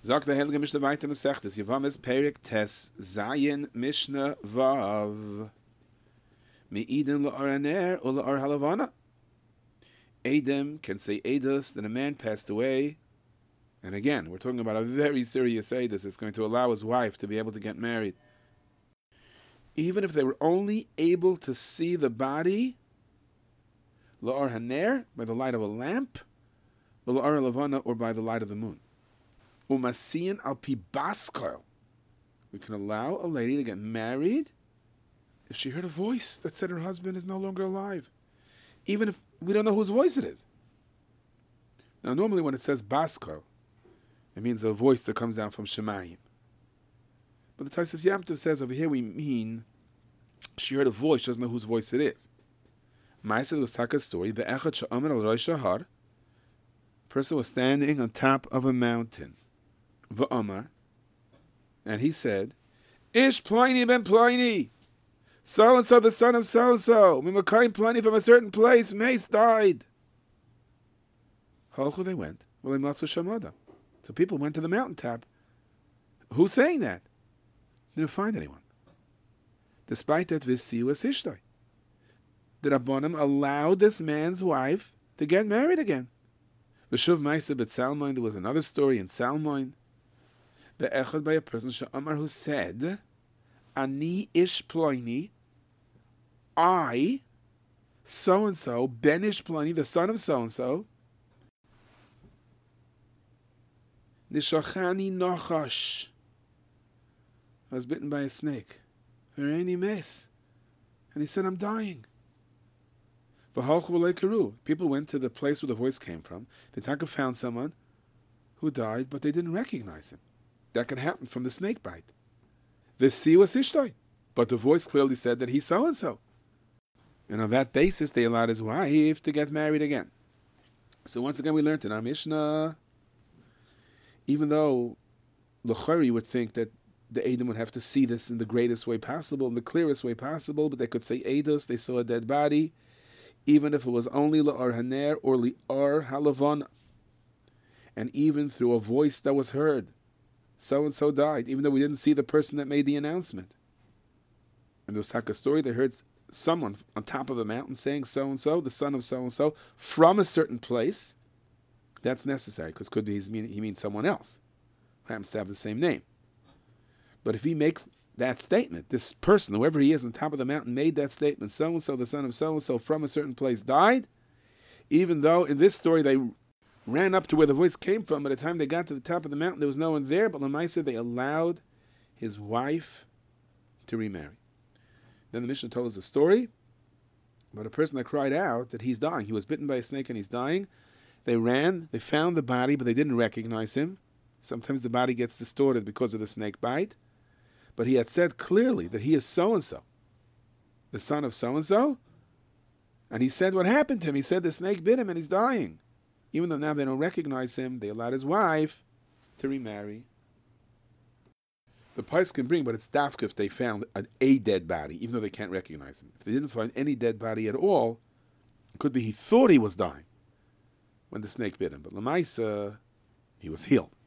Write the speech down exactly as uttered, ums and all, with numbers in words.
Sagt der Heilige Mishnah weiter und sagt es, Yevamis Perik Tes Zayin Mishnah Vav Me'idin la'ar haner or la'ar halavana. Adam can say Edus that a man passed away. And again, we're talking about a very serious Edus. It's going to allow his wife to be able to get married. Even if they were only able to see the body, la'ar haner, by the light of a lamp, or la'ar halavana, or by the light of the moon. Umasiyan al pi baskar. We can allow a lady to get married if she heard a voice that said her husband is no longer alive, even if we don't know whose voice it is. Now, normally when it says baskar, it means a voice that comes down from Shemayim. But the Taisus Yom Tov says over here we mean she heard a voice, she doesn't know whose voice it is. Ma'aseh was Taka's story. The echad she'amer al rosh hahar. Person was standing on top of a mountain. V'amar, and he said, Ish Pliny ben Pliny. So and so, the son of so and so, Mimakayim Pliny from a certain place, Mace died. Halchu they went. Well, they matzu shamada. So people went to the mountaintop. Who's saying that? They didn't find anyone. Despite that, Visi was Ishtay. The Rabbanim allowed this man's wife to get married again. V'shuv Maisa bet Salmon. There was another story in Salmon. The echad by a person Sha'amar who said, Ani ish Pliny. I, so-and-so, Ben Ish Pliny, the son of so-and-so, Nishachani Nachash, I was bitten by a snake. Hareni mes. And he said, I'm dying. People went to the place where the voice came from. The Taka found someone who died, but they didn't recognize him. That can happen from the snake bite. The sea was Ishtay, but the voice clearly said that he's so-and-so. And on that basis, they allowed his wife to get married again. So once again, we learned in our Mishnah, even though L'chari would think that the Edom would have to see this in the greatest way possible, in the clearest way possible, but they could say Eidos, they saw a dead body, even if it was only La'ar Haner or Li'ar Halavana. And even through a voice that was heard, so-and-so died, even though we didn't see the person that made the announcement. And there was a story, they heard someone on top of a mountain saying so-and-so, the son of so-and-so, from a certain place. That's necessary, because could be he means someone else who happens to have the same name. But if he makes that statement, this person, whoever he is on top of the mountain, made that statement, so-and-so, the son of so-and-so, from a certain place died, even though in this story they ran up to where the voice came from, by the time they got to the top of the mountain, there was no one there, but Lamaisa, they allowed his wife to remarry. Then the Mishnah told us a story about a person that cried out that he's dying. He was bitten by a snake and he's dying. They ran, they found the body, but they didn't recognize him. Sometimes the body gets distorted because of the snake bite. But he had said clearly that he is so-and-so, the son of so-and-so. And he said what happened to him. He said the snake bit him and he's dying. Even though now they don't recognize him, they allowed his wife to remarry. The price can bring, but it's dafka if they found a, a dead body, even though they can't recognize him. If they didn't find any dead body at all, it could be he thought he was dying when the snake bit him. But Lamaisa, he was healed.